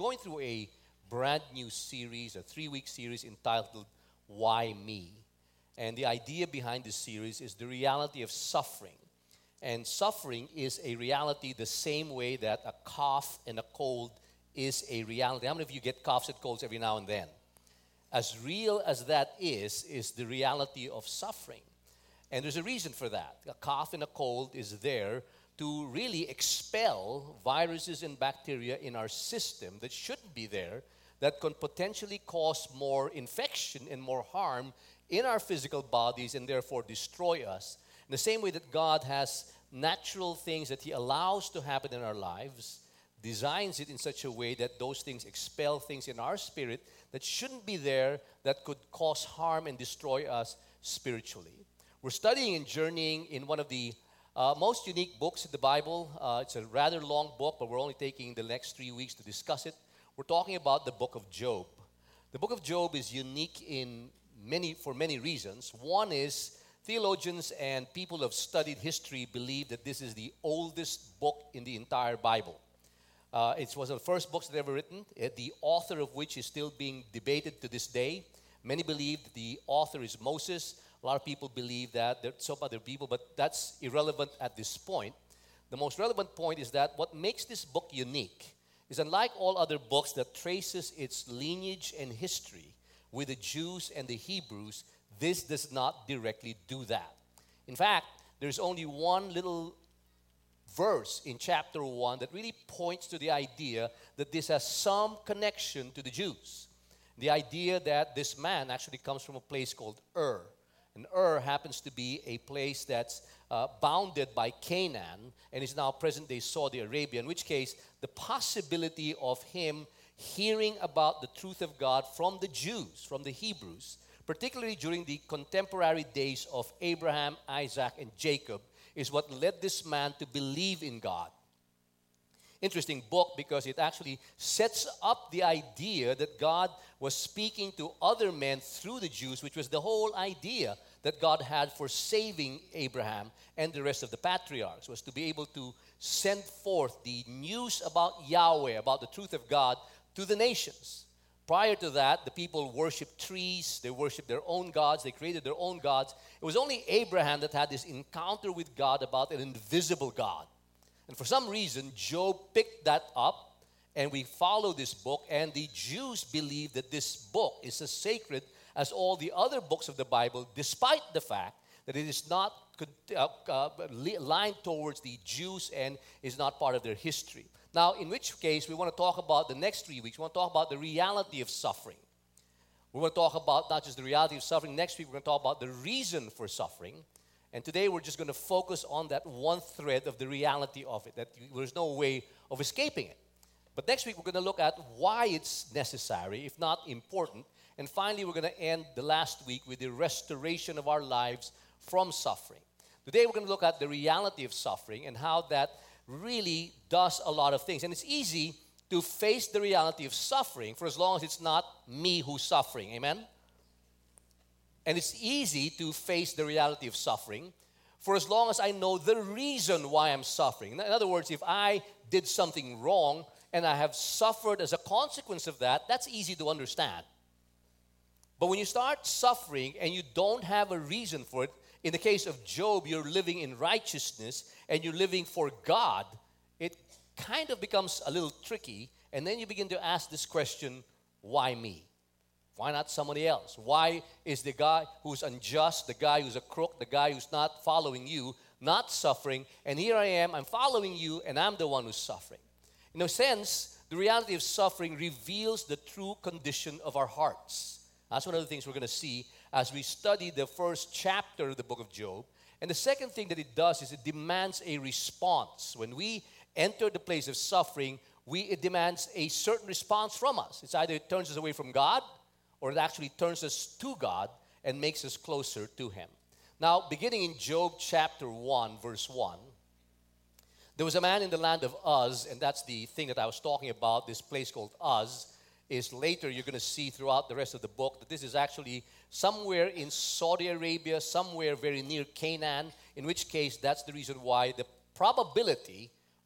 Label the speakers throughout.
Speaker 1: going through a brand new series, a 3-week series entitled Why Me? And the idea behind this series is the reality of suffering. And suffering is a reality the same way that a cough and a cold is a reality. How many of you get coughs and colds every now and then? As real as that is the reality of suffering. And there's a reason for that. A cough and a cold is there to really expel viruses and bacteria in our system that shouldn't be there, that can potentially cause more infection and more harm in our physical bodies and therefore destroy us. In the same way that God has natural things that He allows to happen in our lives, designs it in such a way that those things expel things in our spirit that shouldn't be there, that could cause harm and destroy us spiritually. We're studying and journeying in one of the most unique books in the Bible. It's a rather long book, but we're only taking the next 3 weeks to discuss it. We're talking about the book of Job. The book of Job is unique for many reasons. One is theologians and people who have studied history believe that this is the oldest book in the entire Bible. It was one of the first books that ever written, the author of which is still being debated to this day. Many believe that the author is Moses. A lot of people believe that. There's some other people, but that's irrelevant at this point. The most relevant point is that what makes this book unique is, unlike all other books that traces its lineage and history with the Jews and the Hebrews, this does not directly do that. In fact, there's only one little verse in chapter 1 that really points to the idea that this has some connection to the Jews. The idea that this man actually comes from a place called Ur. And Ur happens to be a place that's bounded by Canaan and is now present-day Saudi Arabia, in which case the possibility of him hearing about the truth of God from the Jews, from the Hebrews, particularly during the contemporary days of Abraham, Isaac, and Jacob, is what led this man to believe in God. Interesting book because it actually sets up the idea that God was speaking to other men through the Jews, which was the whole idea that God had for saving Abraham and the rest of the patriarchs, was to be able to send forth the news about Yahweh, about the truth of God, to the nations. Prior to that, the people worshiped trees, they worshiped their own gods, they created their own gods. It was only Abraham that had this encounter with God about an invisible God. And for some reason, Job picked that up, and we follow this book, and the Jews believe that this book is as sacred as all the other books of the Bible, despite the fact that it is not lined towards the Jews and is not part of their history. Now, in which case, we want to talk about the next 3 weeks. We want to talk about the reality of suffering. We want to talk about not just the reality of suffering. Next week, we're going to talk about the reason for suffering. And today, we're just going to focus on that one thread of the reality of it, that there's no way of escaping it. But next week, we're going to look at why it's necessary, if not important. And finally, we're going to end the last week with the restoration of our lives from suffering. Today, we're going to look at the reality of suffering and how that really does a lot of things. And it's easy to face the reality of suffering for as long as it's not me who's suffering. Amen? And it's easy to face the reality of suffering for as long as I know the reason why I'm suffering. In other words, if I did something wrong and I have suffered as a consequence of that, that's easy to understand. But when you start suffering and you don't have a reason for it, in the case of Job, you're living in righteousness and you're living for God, it kind of becomes a little tricky. And then you begin to ask this question, why me? Why not somebody else? Why is the guy who's unjust, the guy who's a crook, the guy who's not following you, not suffering? And here I am, I'm following you, and I'm the one who's suffering. In a sense, the reality of suffering reveals the true condition of our hearts. That's one of the things we're going to see as we study the first chapter of the book of Job. And the second thing that it does is it demands a response. When we enter the place of suffering, it demands a certain response from us. It's either it turns us away from God, or it actually turns us to God and makes us closer to Him. Now, beginning in Job chapter 1, verse 1, there was a man in the land of Uz, and that's the thing that I was talking about, this place called Uz. Is later you're going to see throughout the rest of the book that this is actually somewhere in Saudi Arabia, somewhere very near Canaan, in which case that's the reason why the probability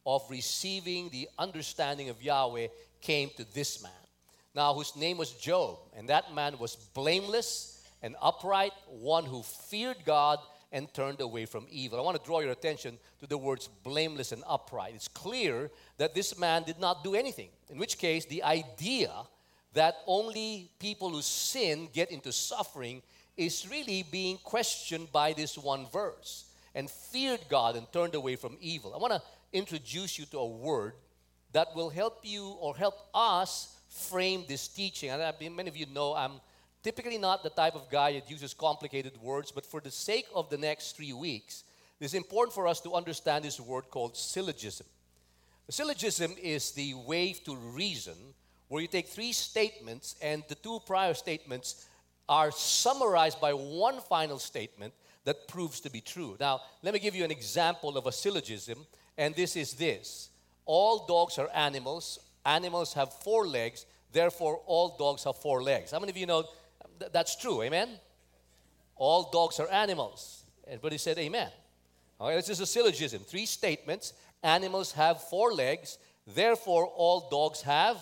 Speaker 1: of receiving the understanding of Yahweh came to this man. Now, whose name was Job, and that man was blameless and upright, one who feared God and turned away from evil. I want to draw your attention to the words blameless and upright. It's clear that this man did not do anything, in which case the idea that only people who sin get into suffering is really being questioned by this one verse. And feared God and turned away from evil. I want to introduce you to a word that will help you or help us frame this teaching. And many of you know I'm typically not the type of guy that uses complicated words, but for the sake of the next 3 weeks, it's important for us to understand this word called syllogism. A syllogism is the way to reason where you take 3 statements and the 2 prior statements are summarized by one final statement that proves to be true. Now, let me give you an example of a syllogism, and this is this. All dogs are animals. Animals have 4 legs, therefore all dogs have 4 legs. How many of you know that's true? Amen? All dogs are animals. Everybody said amen. All right, this is a syllogism. 3 statements. Animals have 4 legs, therefore all dogs have.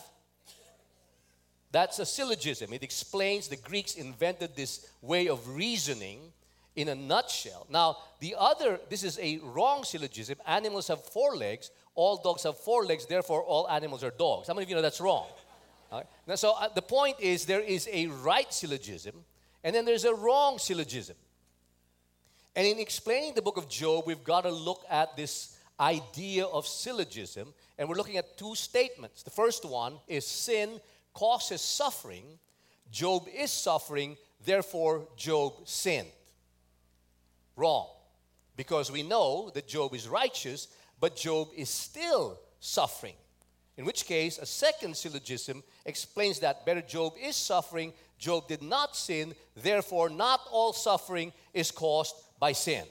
Speaker 1: That's a syllogism. It explains the Greeks invented this way of reasoning in a nutshell. Now, this is a wrong syllogism. Animals have 4 legs. All dogs have 4 legs. Therefore, all animals are dogs. How many of you know that's wrong? All right. Now, so the point is there is a right syllogism, and then there's a wrong syllogism. And in explaining the book of Job, we've got to look at this idea of syllogism, and we're looking at 2 statements. The first one is sin causes suffering. Job is suffering, therefore Job sinned. Wrong. Because we know that Job is righteous, but Job is still suffering. In which case, a second syllogism explains that better. Job is suffering, Job did not sin, therefore not all suffering is caused by sin.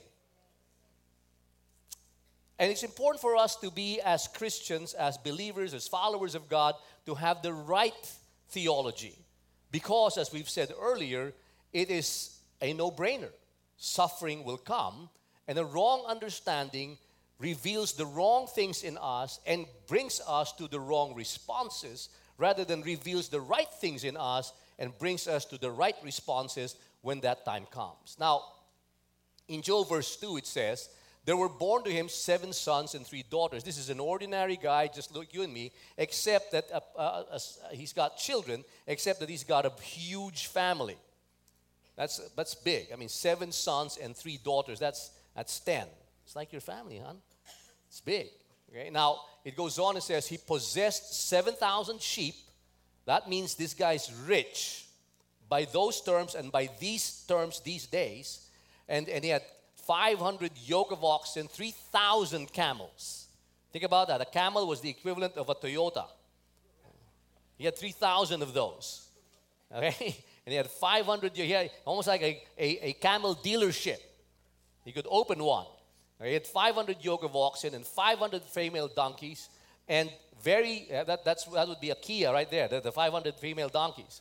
Speaker 1: And it's important for us to be, as Christians, as believers, as followers of God, to have the right theology. Because, as we've said earlier, it is a no-brainer. Suffering will come, and a wrong understanding reveals the wrong things in us and brings us to the wrong responses, rather than reveals the right things in us and brings us to the right responses when that time comes. Now, in Job verse 2, it says, there were born to him 7 sons and 3 daughters. This is an ordinary guy, just like you and me, except that he's got children, except that he's got a huge family. That's big. I mean, 7 sons and 3 daughters, that's 10. It's like your family, hon. It's big. Okay? Now, it goes on and says, he possessed 7,000 sheep. That means this guy's rich by those terms and by these terms these days. And he had 500 yoke of oxen, 3,000 camels. Think about that. A camel was the equivalent of a Toyota. He had 3,000 of those. Okay? And he had 500, he had almost like a camel dealership. He could open one. He had 500 yoke of oxen and 500 female donkeys. And that would be a Kia right there, the 500 female donkeys.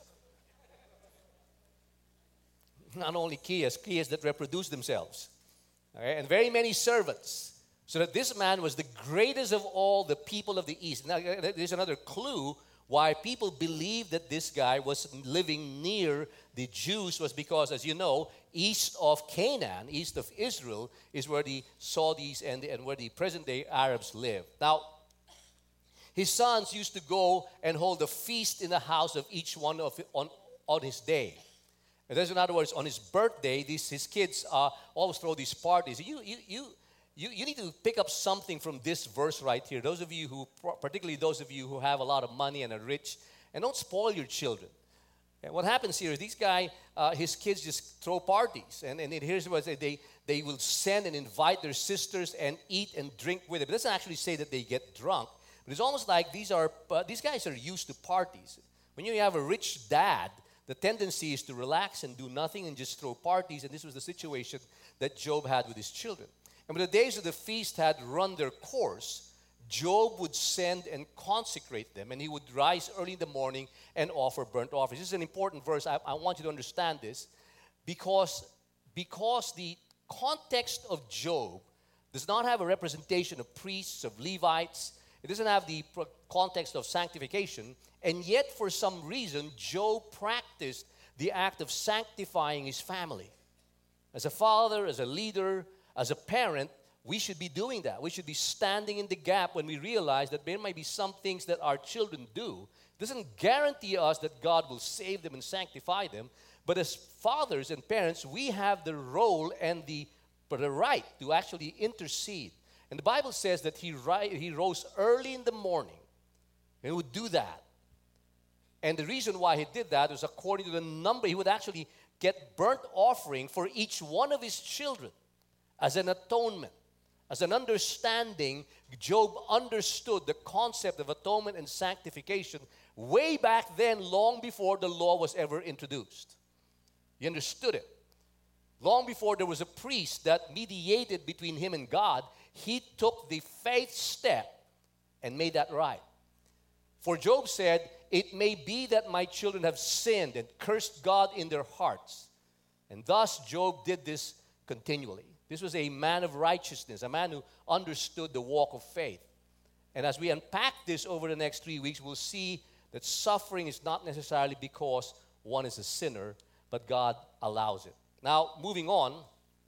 Speaker 1: Not only Kias that reproduce themselves. Okay, and very many servants. So that this man was the greatest of all the people of the East. Now, there's another clue why people believe that this guy was living near the Jews, was because, as you know, east of Canaan, east of Israel, is where the Saudis and where the present-day Arabs live. Now, his sons used to go and hold a feast in the house of each one on his day. And that's, in other words, on his birthday, his kids always throw these parties. You need to pick up something from this verse right here. Those of you particularly those of you who have a lot of money and are rich, and don't spoil your children. And what happens here is these guys, his kids just throw parties. And here's what they will send and invite their sisters and eat and drink with them. It doesn't actually say that they get drunk. But it's almost like these guys are used to parties. When you have a rich dad, the tendency is to relax and do nothing and just throw parties. And this was the situation that Job had with his children. And when the days of the feast had run their course, Job would send and consecrate them. And he would rise early in the morning and offer burnt offerings. This is an important verse. I want you to understand this. Because the context of Job does not have a representation of priests, of Levites. It doesn't have the context of sanctification. And yet, for some reason, Job practiced the act of sanctifying his family. As a father, as a leader, as a parent, we should be doing that. We should be standing in the gap when we realize that there might be some things that our children do. It doesn't guarantee us that God will save them and sanctify them. But as fathers and parents, we have the role and the right to actually intercede. And the Bible says that he rose early in the morning and would do that. And the reason why he did that was according to the number. He would actually get burnt offering for each one of his children as an atonement, as an understanding. Job understood the concept of atonement and sanctification way back then, long before the law was ever introduced. He understood it. Long before there was a priest that mediated between him and God, he took the faith step and made that right. For Job said, "It may be that my children have sinned and cursed God in their hearts." And thus Job did this continually. This was a man of righteousness, a man who understood the walk of faith. And as we unpack this over the next 3 weeks, we'll see that suffering is not necessarily because one is a sinner, but God allows it. Now, moving on,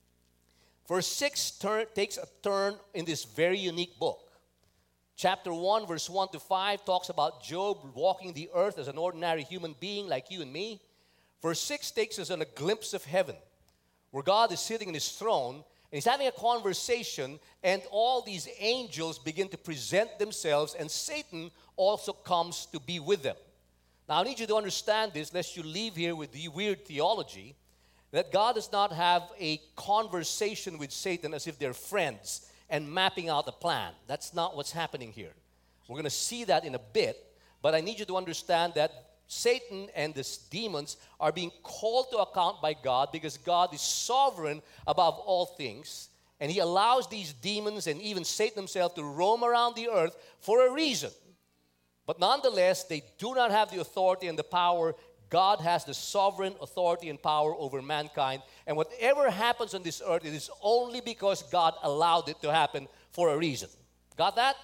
Speaker 1: verse 6 takes a turn in this very unique book. Chapter 1, verse 1 to 5 talks about Job walking the earth as an ordinary human being like you and me. Verse 6 takes us on a glimpse of heaven, where God is sitting in his throne, and he's having a conversation, and all these angels begin to present themselves, and Satan also comes to be with them. Now, I need you to understand this, lest you leave here with the weird theology, that God does not have a conversation with Satan as if they're friends and mapping out a plan. That's not what's happening here. We're going to see that in a bit, but I need you to understand that Satan and the demons are being called to account by God because God is sovereign above all things, and he allows these demons and even Satan himself to roam around the earth for a reason. But nonetheless, they do not have the authority and the power. God has the sovereign authority and power over mankind. And whatever happens on this earth, it is only because God allowed it to happen for a reason. Got that?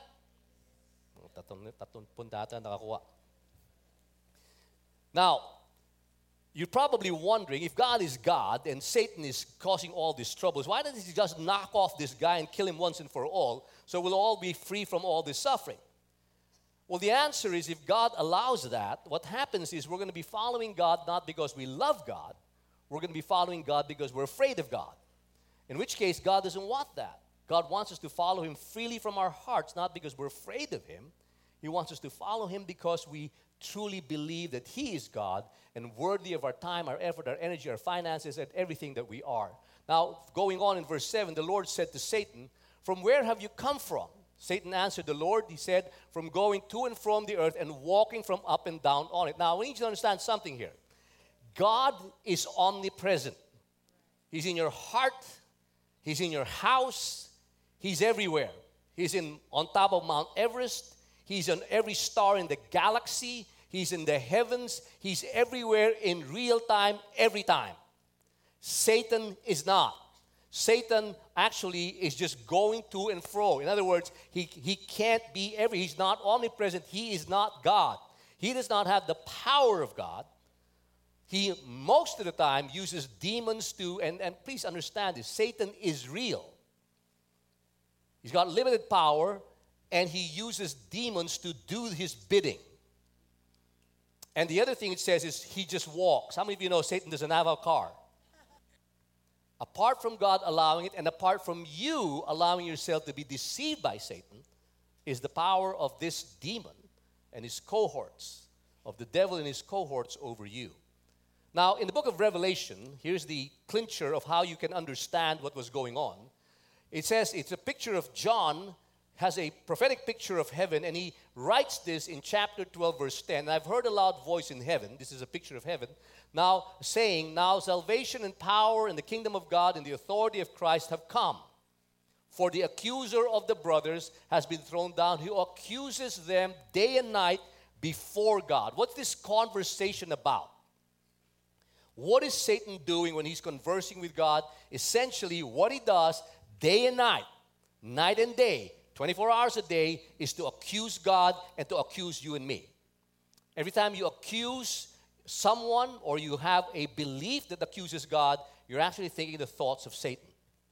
Speaker 1: Now, you're probably wondering, if God is God and Satan is causing all these troubles, why doesn't he just knock off this guy and kill him once and for all, so we'll all be free from all this suffering? Well, the answer is, if God allows that, what happens is we're going to be following God not because we love God, we're going to be following God because we're afraid of God. In which case, God doesn't want that. God wants us to follow him freely from our hearts, not because we're afraid of him. He wants us to follow him because we truly believe that he is God and worthy of our time, our effort, our energy, our finances, and everything that we are. Now, going on in verse 7, the Lord said to Satan, "From where have you come from?" Satan answered the Lord, he said, "From going to and from the earth and walking from up and down on it." Now, we need you to understand something here. God is omnipresent. He's in your heart. He's in your house. He's everywhere. He's on top of Mount Everest. He's on every star in the galaxy. He's in the heavens. He's everywhere in real time, every time. Satan is not. Satan actually is just going to and fro. In other words, he can't be he's not omnipresent. He is not God. He does not have the power of God. He, most of the time, uses demons to, and please understand this, Satan is real. He's got limited power, and he uses demons to do his bidding. And the other thing it says is he just walks. How many of you know Satan doesn't have a car? Apart from God allowing it, and apart from you allowing yourself to be deceived by Satan, is the power of this demon and his cohorts, of the devil and his cohorts over you. Now, in the book of Revelation, here's the clincher of how you can understand what was going on. It says, it's a picture of John, has a prophetic picture of heaven, and he writes this in chapter 12, verse 10. And I've heard a loud voice in heaven, this is a picture of heaven, now saying, "Now salvation and power and the kingdom of God and the authority of Christ have come. For the accuser of the brothers has been thrown down, who accuses them day and night before God." What's this conversation about? What is Satan doing when he's conversing with God? Essentially, what he does day and night, night and day, 24 hours a day, is to accuse God and to accuse you and me. Every time you accuse someone or you have a belief that accuses God, you're actually thinking the thoughts of Satan.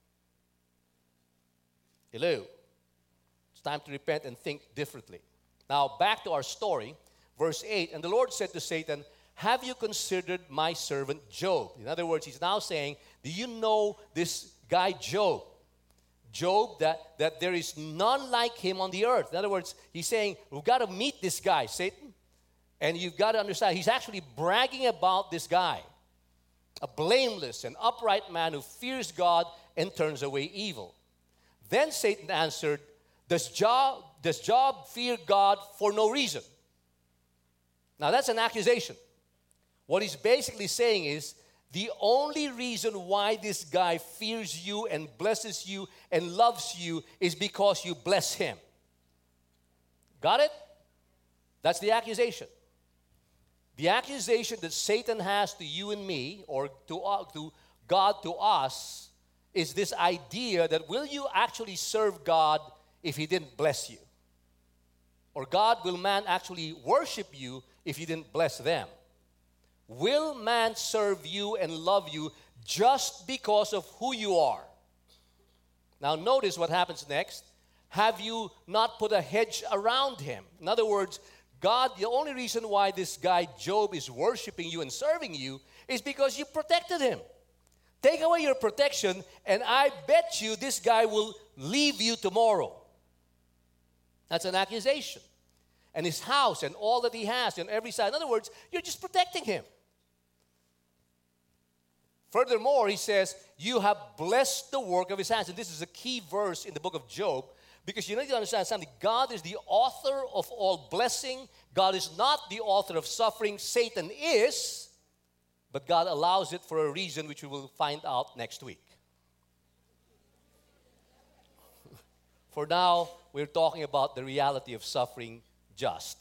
Speaker 1: Hello. It's time to repent and think differently. Now, back to our story, verse 8. And the Lord said to Satan, have you considered my servant Job? In other words, he's now saying, do you know this guy Job? Job, that there is none like him on the earth. In other words, he's saying, we've got to meet this guy, Satan. And you've got to understand, he's actually bragging about this guy. A blameless and upright man who fears God and turns away evil. Then Satan answered, does Job fear God for no reason? Now that's an accusation. What he's basically saying is, the only reason why this guy fears you and blesses you and loves you is because you bless him. Got it? That's the accusation. The accusation that Satan has to you and me, or to God to us, is this idea that will you actually serve God if he didn't bless you? Or will man actually worship you if he didn't bless them? Will man serve you and love you just because of who you are? Now notice what happens next. Have you not put a hedge around him? In other words, God, the only reason why this guy Job is worshiping you and serving you is because you protected him. Take away your protection and I bet you this guy will leave you tomorrow. That's an accusation. And his house and all that he has on every side. In other words, you're just protecting him. Furthermore, he says, you have blessed the work of his hands. And this is a key verse in the book of Job, because you need to understand something. God is the author of all blessing. God is not the author of suffering. Satan is, but God allows it for a reason which we will find out next week. For now, we're talking about the reality of suffering just.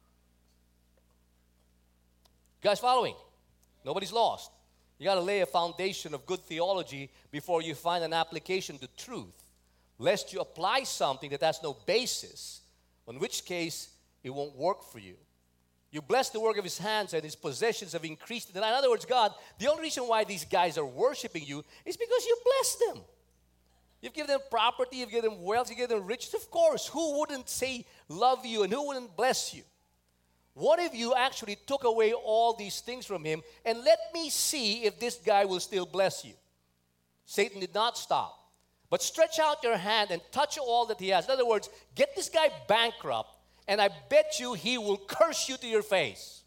Speaker 1: You guys following? Nobody's lost. You got to lay a foundation of good theology before you find an application to truth, lest you apply something that has no basis, in which case it won't work for you. You bless the work of his hands and his possessions have increased. In other words, God, the only reason why these guys are worshiping you is because you blessed them. You've given them property, you've given them wealth, you've given them riches. Of course, who wouldn't say love you and who wouldn't bless you? What if you actually took away all these things from him and let me see if this guy will still bless you? Satan did not stop. But stretch out your hand and touch all that he has. In other words, get this guy bankrupt and I bet you he will curse you to your face.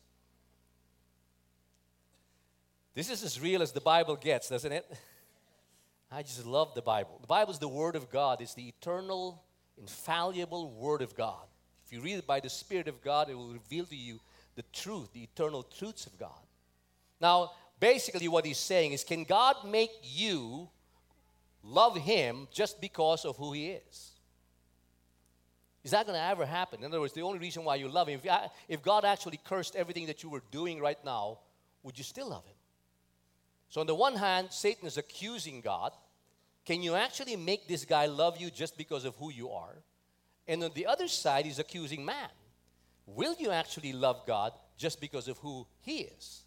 Speaker 1: This is as real as the Bible gets, doesn't it? I just love the Bible. The Bible is the Word of God. It's the eternal, infallible Word of God. If you read it by the Spirit of God, it will reveal to you the truth, the eternal truths of God. Now, basically what he's saying is, can God make you love him just because of who he is? Is that going to ever happen? In other words, the only reason why you love him, if God actually cursed everything that you were doing right now, would you still love him? So on the one hand, Satan is accusing God. Can you actually make this guy love you just because of who you are? And on the other side, he's accusing man. Will you actually love God just because of who he is?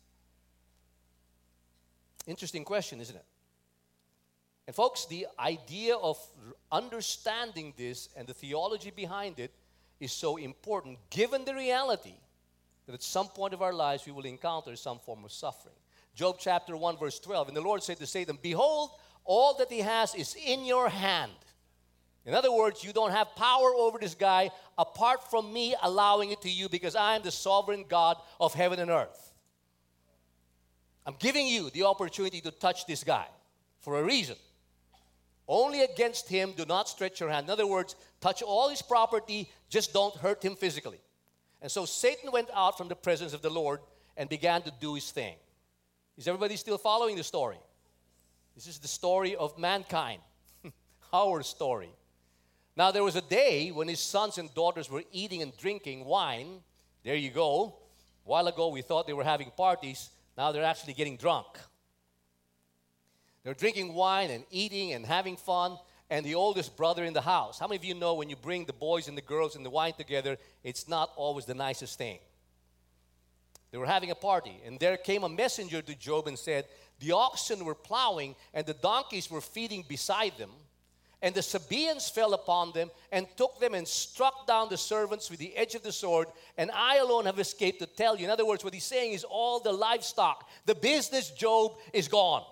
Speaker 1: Interesting question, isn't it? And folks, the idea of understanding this and the theology behind it is so important, given the reality that at some point of our lives we will encounter some form of suffering. Job chapter 1 verse 12, and the Lord said to Satan, behold, all that he has is in your hand. In other words, you don't have power over this guy apart from me allowing it to you, because I am the sovereign God of heaven and earth. I'm giving you the opportunity to touch this guy for a reason. Only against him do not stretch your hand. In other words, touch all his property, just don't hurt him physically. And so Satan went out from the presence of the Lord and began to do his thing. Is everybody still following the story? This is the story of mankind, our story. Now, there was a day when his sons and daughters were eating and drinking wine. There you go. A while ago, we thought they were having parties. Now they're actually getting drunk. They're drinking wine and eating and having fun. and the oldest brother in the house. How many of you know when you bring the boys and the girls and the wine together, it's not always the nicest thing? They were having a party, and there came a messenger to Job and said, the oxen were plowing, and the donkeys were feeding beside them. And the Sabaeans fell upon them and took them and struck down the servants with the edge of the sword, and I alone have escaped to tell you. In other words, what he's saying is all the livestock, the business, Job, is gone.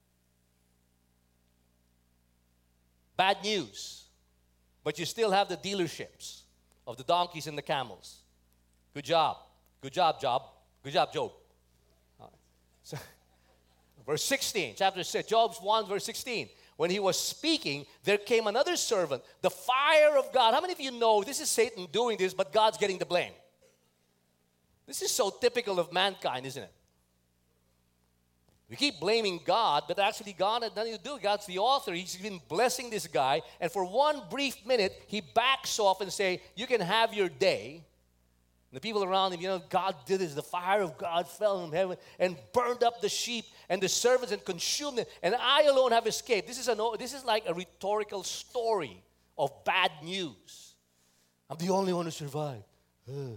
Speaker 1: Bad news. But you still have the dealerships of the donkeys and the camels. Good job. Good job, Job. Good job, Job. All right. So, verse 16, chapter 6, Job 1, verse 16. When he was speaking, there came another servant, the fire of God. How many of you know this is Satan doing this, but God's getting the blame? This is so typical of mankind, isn't it? We keep blaming God, but actually God had nothing to do. God's the author. He's been blessing this guy, and for one brief minute, he backs off and say, you can have your day. And the people around him, God did this. The fire of God fell from heaven and burned up the sheep and the servants and consumed them. And I alone have escaped. This is like a rhetorical story of bad news. I'm the only one who survived. And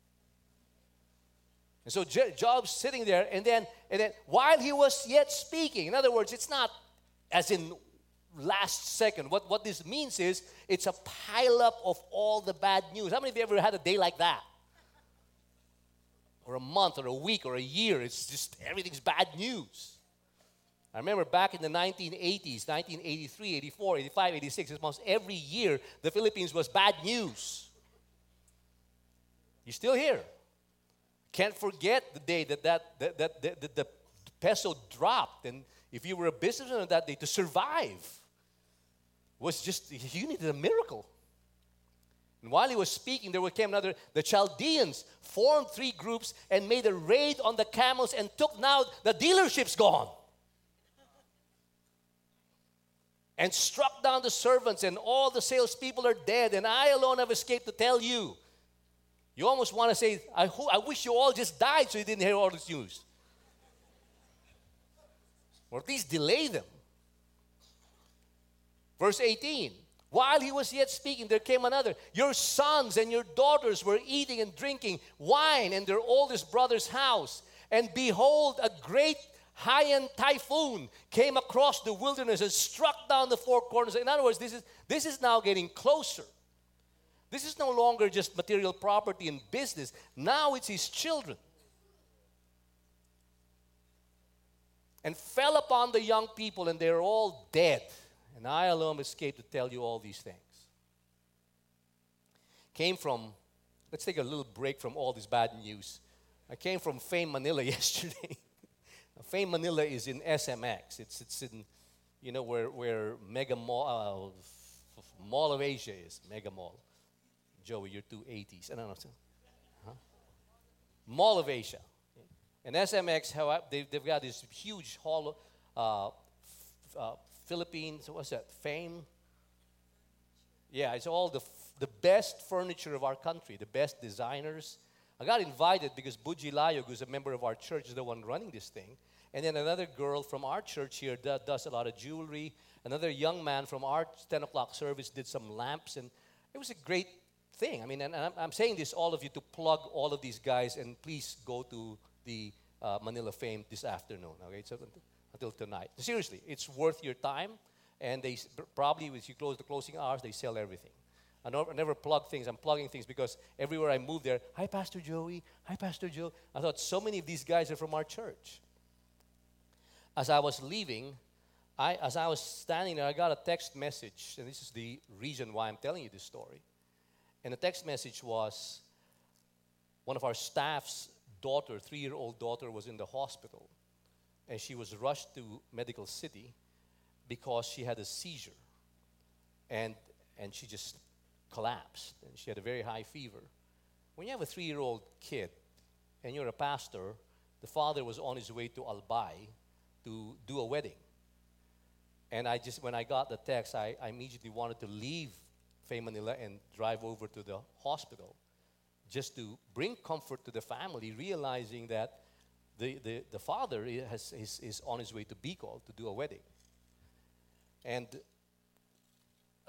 Speaker 1: so Job's sitting there, and then while he was yet speaking, in other words, it's not as in last second. What this means is it's a pileup of all the bad news. How many of you ever had a day like that? Or a month, or a week, or a year. It's just everything's bad news. I remember back in the 1980s, 1983, 84, 85, 86, almost every year, the Philippines was bad news. You're still here. Can't forget the day that the peso dropped. And if you were a businessman on that day, to survive was just, you needed a miracle. And while he was speaking, there came another. The Chaldeans formed 3 groups and made a raid on the camels and took now the dealership's gone. And struck down the servants, and all the salespeople are dead, and I alone have escaped to tell you. You almost want to say, I wish you all just died so you didn't hear all this news. Or at least delay them. Verse 18. While he was yet speaking, there came another. Your sons and your daughters were eating and drinking wine in their oldest brother's house. And behold, a great Haiyan typhoon came across the wilderness and struck down the 4 corners. In other words, this is now getting closer. This is no longer just material property and business. Now it's his children. And fell upon the young people, and they're all dead. And I alone escaped to tell you all these things. Let's take a little break from all this bad news. I came from Fame Manila yesterday. Fame Manila is in SMX. It's in, where Mega Mall, Mall of Asia is, Mega Mall. Joey, you're too 80s. I don't know. Huh? Mall of Asia. And SMX, they've got this huge hall, Philippines, what's that? Fame? Yeah, it's all the best furniture of our country, the best designers. I got invited because Buji Layog, who's a member of our church, is the one running this thing. And then another girl from our church here does a lot of jewelry. Another young man from our 10 o'clock service did some lamps. And it was a great thing. I mean, and I'm saying this, all of you, to plug all of these guys. And please go to the Manila Fame this afternoon. Okay, so until tonight. Seriously, it's worth your time. And they probably, as you close the closing hours, they sell everything. I never plug things. I'm plugging things because everywhere I move there, hi, Pastor Joey. Hi, Pastor Joe. I thought so many of these guys are from our church. As I was leaving, as I was standing there, I got a text message. And this is the reason why I'm telling you this story. And the text message was, one of our staff's daughter, 3-year-old daughter, was in the hospital. And she was rushed to Medical City because she had a seizure. And she just collapsed. And she had a very high fever. When you have a 3-year-old kid and you're a pastor, the father was on his way to Albay to do a wedding. And when I got the text, I immediately wanted to leave Fame Manila and drive over to the hospital just to bring comfort to the family, realizing that the father is on his way to Bicol to do a wedding. And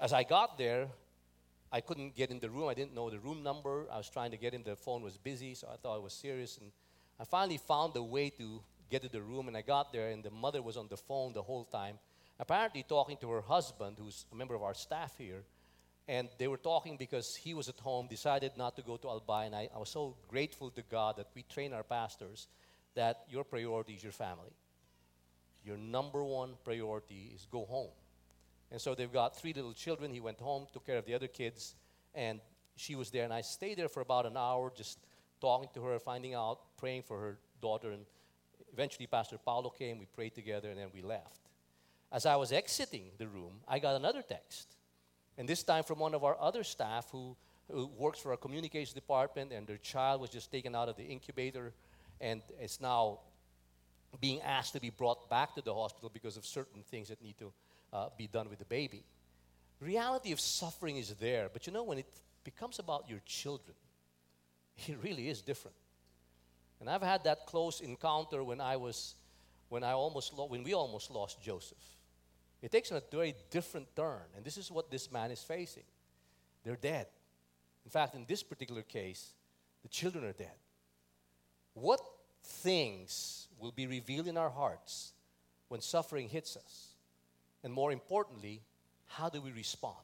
Speaker 1: As I got there, I couldn't get in the room. I didn't know the room number. I was trying to get in. The phone was busy, so I thought it was serious. And I finally found a way to get to the room, and I got there, and the mother was on the phone the whole time, apparently talking to her husband, who's a member of our staff here. And they were talking because he was at home, decided not to go to Albay. And I was so grateful to God that we train our pastors that your priority is your family. Your number one priority is go home. And so they've got 3 little children. He went home, took care of the other kids, and she was there. And I stayed there for about an hour just talking to her, finding out, praying for her daughter. And eventually Pastor Paulo came, we prayed together, and then we left. As I was exiting the room, I got another text. And this time from one of our other staff who works for our communications department, and their child was just taken out of the incubator and is now being asked to be brought back to the hospital because of certain things that need to be done with the baby. Reality of suffering is there, but you know, when it becomes about your children, it really is different. And I've had that close encounter when we almost lost Joseph. It takes a very different turn, and this is what this man is facing. They're dead. In fact, in this particular case, the children are dead. What things will be revealed in our hearts when suffering hits us? And more importantly, how do we respond?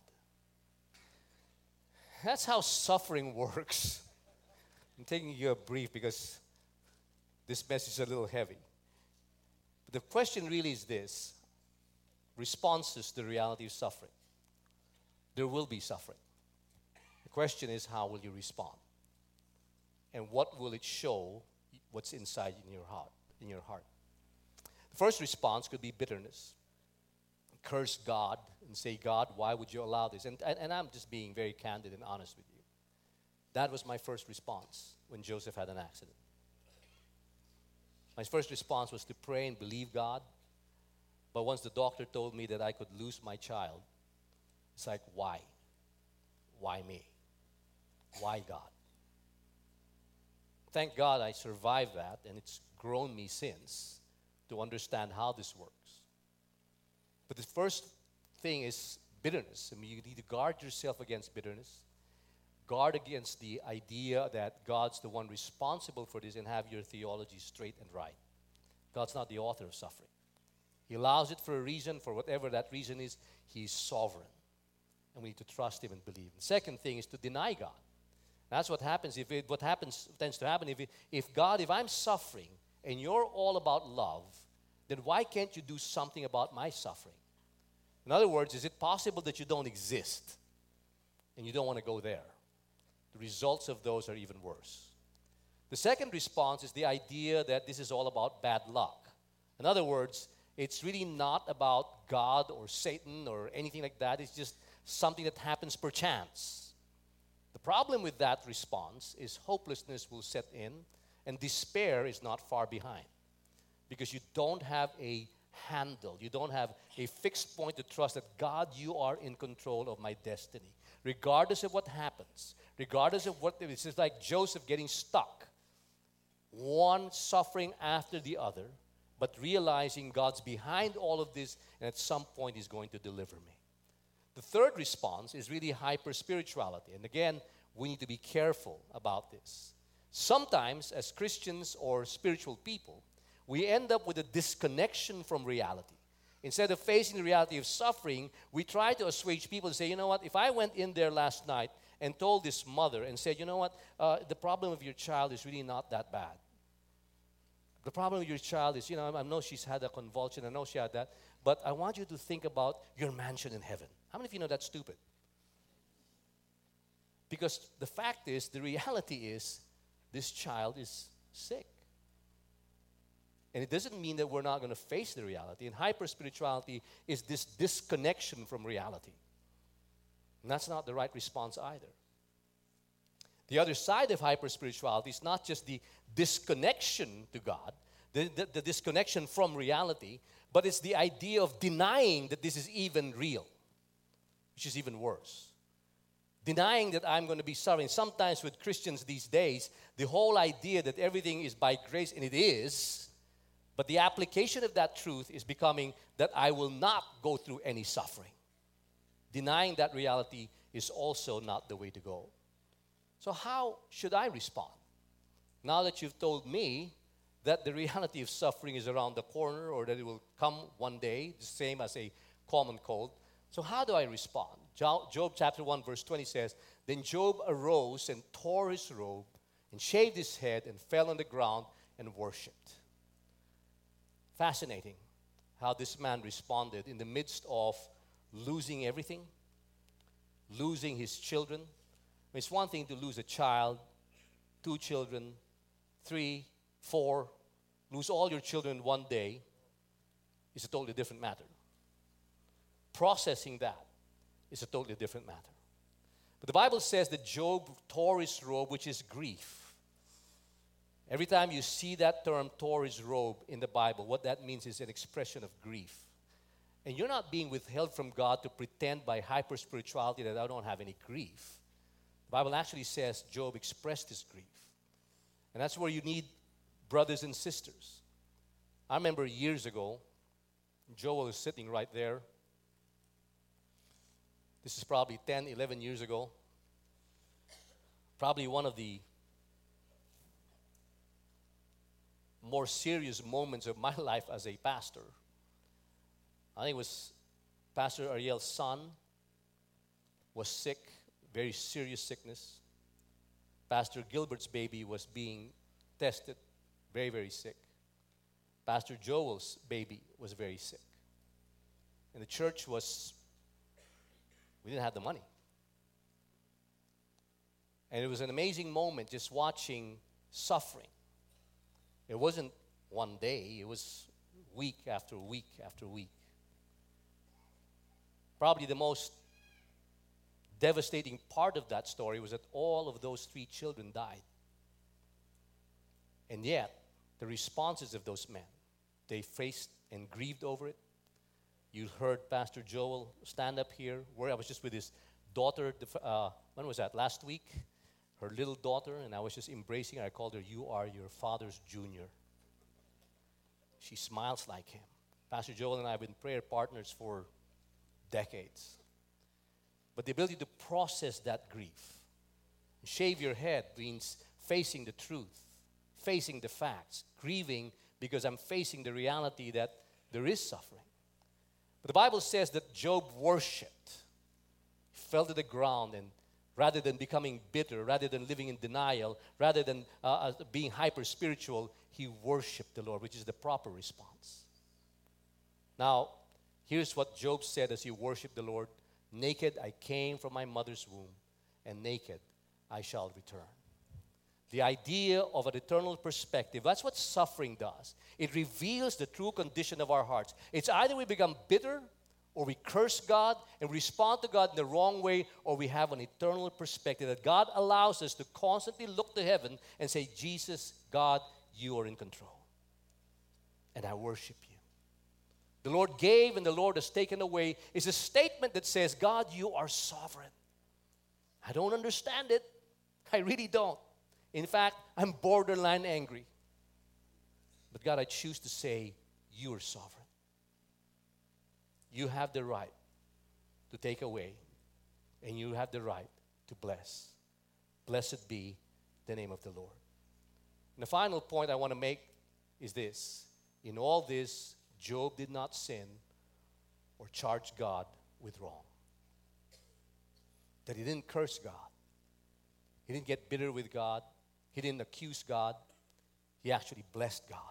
Speaker 1: That's how suffering works. I'm taking you a brief because this message is a little heavy. But the question really is this: responses to the reality of suffering. There will be suffering. The question is, how will you respond? And what will it show what's inside in your heart? The first response could be bitterness. Curse God and say, God, why would you allow this? And I'm just being very candid and honest with you. That was my first response when Joseph had an accident. My first response was to pray and believe God. But once the doctor told me that I could lose my child, it's like, why? Why me? Why God? Thank God I survived that, and it's grown me since to understand how this works. But the first thing is bitterness. I mean, you need to guard yourself against bitterness. Guard against the idea that God's the one responsible for this, and have your theology straight and right. God's not the author of suffering. He allows it for a reason. For whatever that reason is, He's sovereign. And we need to trust Him and believe. The second thing is to deny God. That's what happens. Tends to happen if I'm suffering and you're all about love, then why can't you do something about my suffering? In other words, is it possible that you don't exist and you don't want to go there? The results of those are even worse. The second response is the idea that this is all about bad luck. In other words, it's really not about God or Satan or anything like that. It's just something that happens per chance. The problem with that response is hopelessness will set in, and despair is not far behind. Because you don't have a handle. You don't have a fixed point to trust that, God, you are in control of my destiny. Regardless of what happens, regardless of what, it's just like Joseph getting stuck. One suffering after the other, but realizing God's behind all of this, and at some point He's going to deliver me. The third response is really hyper-spirituality. And again, we need to be careful about this. Sometimes, as Christians or spiritual people, we end up with a disconnection from reality. Instead of facing the reality of suffering, we try to assuage people and say, you know what, if I went in there last night and told this mother and said, you know what, the problem of your child is really not that bad. The problem with your child is, I know she's had a convulsion, I know she had that, but I want you to think about your mansion in heaven. How many of you know that's stupid? Because the fact is, the reality is, this child is sick. And it doesn't mean that we're not going to face the reality. And hyper-spirituality is this disconnection from reality. And that's not the right response either. The other side of hyper-spirituality is not just the disconnection to God, the disconnection from reality, but it's the idea of denying that this is even real, which is even worse. Denying that I'm going to be suffering. Sometimes with Christians these days, the whole idea that everything is by grace, and it is, but the application of that truth is becoming that I will not go through any suffering. denying that reality is also not the way to go. So how should I respond? Now that you've told me that the reality of suffering is around the corner or that it will come one day, the same as a common cold. So how do I respond? Job chapter 1 verse 20 says, Then Job arose and tore his robe and shaved his head and fell on the ground and worshipped. Fascinating how this man responded in the midst of losing everything, losing his children. It's one thing to lose a child, 2 children, 3, 4, lose all your children in one day is a totally different matter. Processing that is a totally different matter. But the Bible says that Job tore his robe, which is grief. Every time you see that term, tore his robe, in the Bible, what that means is an expression of grief. And you're not being withheld from God to pretend by hyper-spirituality that I don't have any grief. The Bible actually says Job expressed his grief. And that's where you need brothers and sisters. I remember years ago, Joel is sitting right there. This is probably 10, 11 years ago. Probably one of the more serious moments of my life as a pastor. I think it was Pastor Ariel's son was sick, very serious sickness. Pastor Gilbert's baby was being tested, very, very sick. Pastor Joel's baby was very sick. And the church we didn't have the money. And it was an amazing moment just watching suffering. It wasn't one day, it was week after week after week. Probably the most devastating part of that story was that all of those 3 children died. And yet, the responses of those men, they faced and grieved over it. You heard Pastor Joel stand up here, where I was just with his daughter, when was that, last week? Her little daughter, and I was just embracing her. I called her, "You are your father's junior." She smiles like him. Pastor Joel and I have been prayer partners for decades. But the ability to process that grief, shave your head means facing the truth, facing the facts, grieving because I'm facing the reality that there is suffering. But the Bible says that Job worshiped. He fell to the ground, and rather than becoming bitter, rather than living in denial, rather than being hyper-spiritual, he worshiped the Lord, which is the proper response. Now, here's what Job said as he worshiped the Lord. Naked I came from my mother's womb, and naked I shall return. The idea of an eternal perspective, that's what suffering does. It reveals the true condition of our hearts. It's either we become bitter, or we curse God and respond to God in the wrong way, or we have an eternal perspective that God allows us to constantly look to heaven and say, Jesus, God, you are in control. And I worship you. The Lord gave and the Lord has taken away is a statement that says, God, you are sovereign. I don't understand it. I really don't. In fact, I'm borderline angry. But God, I choose to say, you are sovereign. You have the right to take away, and you have the right to bless. Blessed be the name of the Lord. And the final point I want to make is this. In all this, Job did not sin or charge God with wrong. That he didn't curse God. He didn't get bitter with God. He didn't accuse God. He actually blessed God.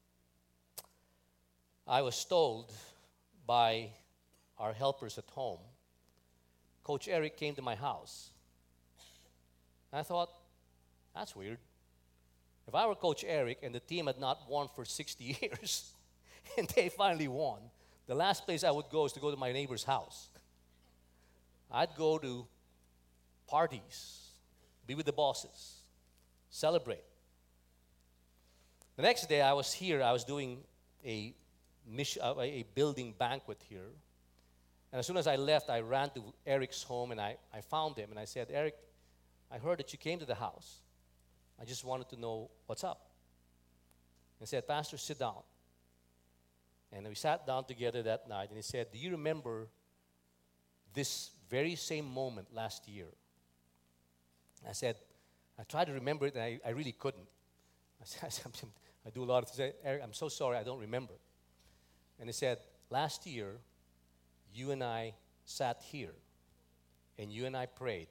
Speaker 1: I was told by our helpers at home, Coach Eric came to my house. And I thought, that's weird. If I were Coach Eric and the team had not won for 60 years, and they finally won, the last place I would go is to go to my neighbor's house. I'd go to parties, be with the bosses, celebrate. The next day I was here, I was doing a building banquet here. And as soon as I left, I ran to Eric's home and I found him and I said, Eric, I heard that you came to the house. I just wanted to know what's up. And he said, Pastor, sit down. And we sat down together that night and he said, do you remember this very same moment last year. I said, I tried to remember it, and I really couldn't. I do a lot of things. Eric, I'm so sorry, I don't remember. And he said, last year, you and I sat here, and you and I prayed.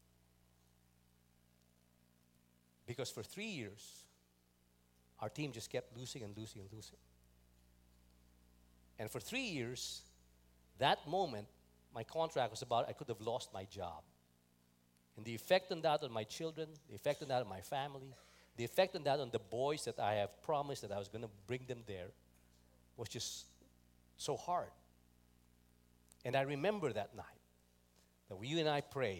Speaker 1: Because for 3 years, our team just kept losing and losing and losing. And for 3 years, that moment, my contract was about, I could have lost my job. And the effect on that on my children, the effect on that on my family, the effect on that on the boys that I have promised that I was going to bring them there was just so hard. And I remember that night that you and I prayed.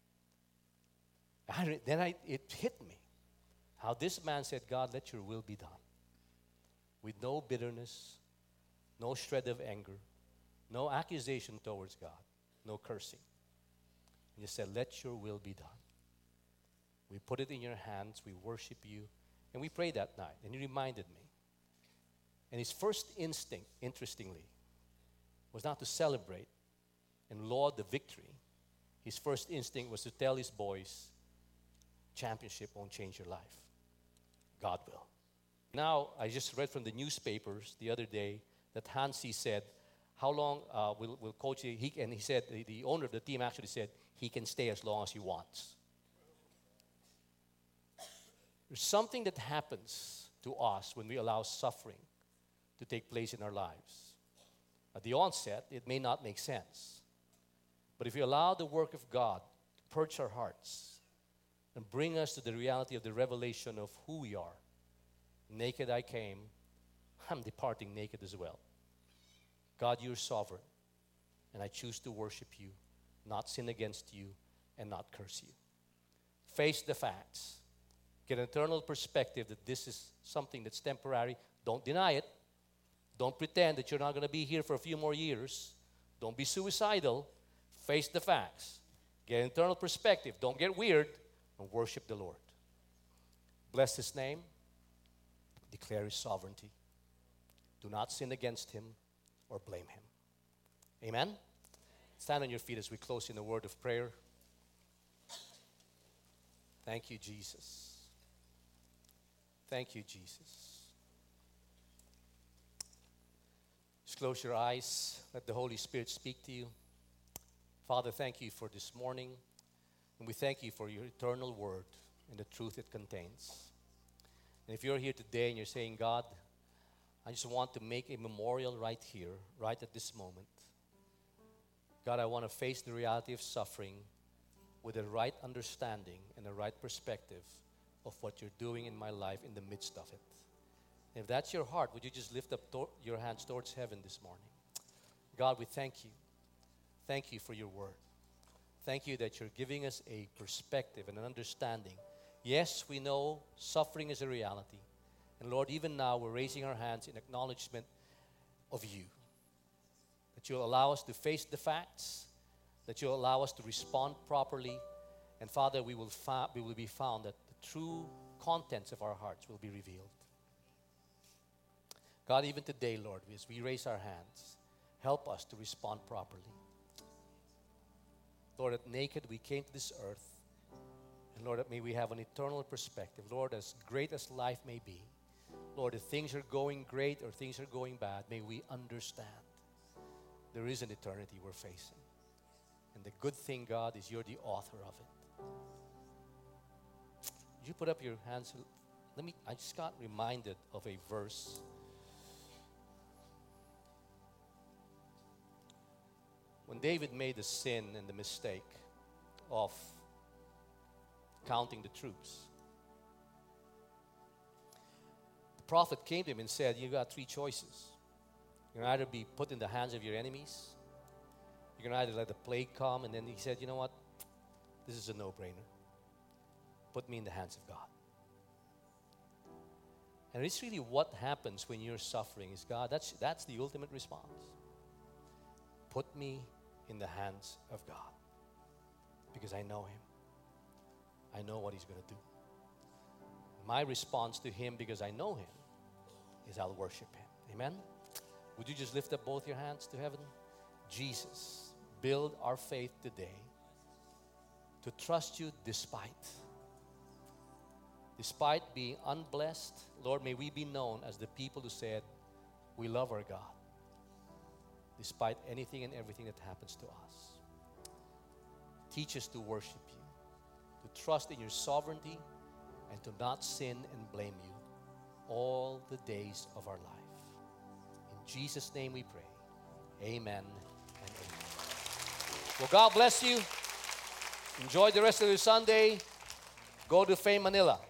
Speaker 1: It hit me how this man said, God, let your will be done. With no bitterness, no shred of anger, no accusation towards God, no cursing. He said, let your will be done. We put it in your hands, we worship you, and we prayed that night, and he reminded me. And his first instinct, interestingly, was not to celebrate and laud the victory. His first instinct was to tell his boys, championship won't change your life. God will. Now, I just read from the newspapers the other day that Hansi said, how long will Coach, and he said, the owner of the team actually said, he can stay as long as he wants. There's something that happens to us when we allow suffering to take place in our lives. At the onset, it may not make sense. But if we allow the work of God to purge our hearts and bring us to the reality of the revelation of who we are, naked I came, I'm departing naked as well. God, you're sovereign, and I choose to worship you, not sin against you, and not curse you. Face the facts. Get an eternal perspective that this is something that's temporary. Don't deny it. Don't pretend that you're not going to be here for a few more years. Don't be suicidal. Face the facts. Get an eternal perspective. Don't get weird, and worship the Lord. Bless his name. Declare his sovereignty. Do not sin against him or blame him. Amen? Stand on your feet as we close in a word of prayer. Thank you, Jesus. Thank you, Jesus. Just close your eyes. Let the Holy Spirit speak to you. Father, thank you for this morning. And we thank you for your eternal word and the truth it contains. And if you're here today and you're saying, God, I just want to make a memorial right here, right at this moment. God, I want to face the reality of suffering with the right understanding and the right perspective of what you're doing in my life in the midst of it. And if that's your heart, would you just lift up your hands towards heaven this morning? God, we thank you. Thank you for your word. Thank you that you're giving us a perspective and an understanding. Yes, we know suffering is a reality. And Lord, even now we're raising our hands in acknowledgement of you. That you'll allow us to face the facts. That you'll allow us to respond properly. And Father, we will be found that the true contents of our hearts will be revealed. God, even today, Lord, as we raise our hands, help us to respond properly. Lord, that naked we came to this earth. And Lord, that may we have an eternal perspective. Lord, as great as life may be, Lord, if things are going great or things are going bad, may we understand there is an eternity we're facing. And the good thing, God, is you're the author of it. Would you put up your hands? I just got reminded of a verse. When David made the sin and the mistake of counting the troops, the prophet came to him and said, you got three choices. You're going to either be put in the hands of your enemies, you're going to either let the plague come, and then he said, you know what? This is a no-brainer. Put me in the hands of God. And it's really what happens when you're suffering is, God, that's the ultimate response. Put me in the hands of God. Because I know him. I know what he's going to do. My response to him, because I know him, is I'll worship him. Amen? Would you just lift up both your hands to heaven? Jesus, build our faith today to trust you despite being unblessed. Lord, may we be known as the people who said, we love our God, despite anything and everything that happens to us. Teach us to worship you, to trust in your sovereignty, and to not sin and blame you all the days of our life. In Jesus' name we pray. Amen and amen. Well, God bless you. Enjoy the rest of your Sunday. Go to Fame Manila.